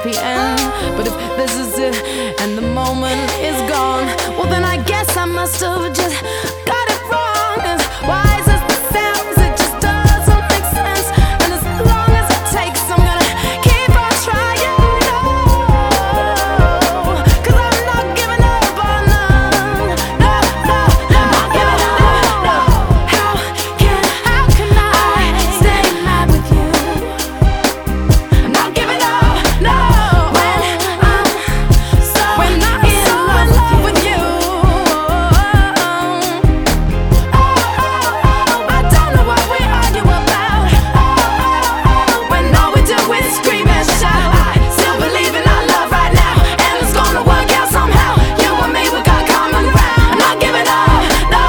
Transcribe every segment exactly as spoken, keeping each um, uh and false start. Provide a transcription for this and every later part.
happy end. But if this is it and the moment is gone, well then I guess I must have just got it wrong. As wise as this sounds, it just doesn't make sense. And as long as it takes, I'm gonna keep on trying. No, 'cause I'm not giving up on none. No, no, no, not giving up. No. How can, how can I stay mad with you? I'm not giving up. No. When I'm so when I'm in so love, in love with you. Oh, oh, oh, I don't know what we argue about. Oh, oh, oh, when all we do is scream and shout. I still believe in our love right now, and it's gonna work out somehow. You and me, we got common ground. I'm not giving up, no.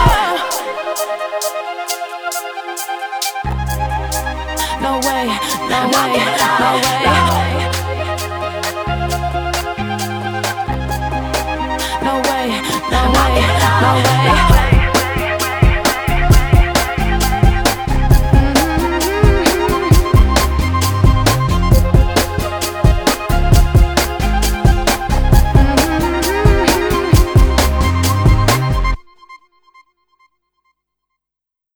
No way, no way, no way. No way, no way, no way.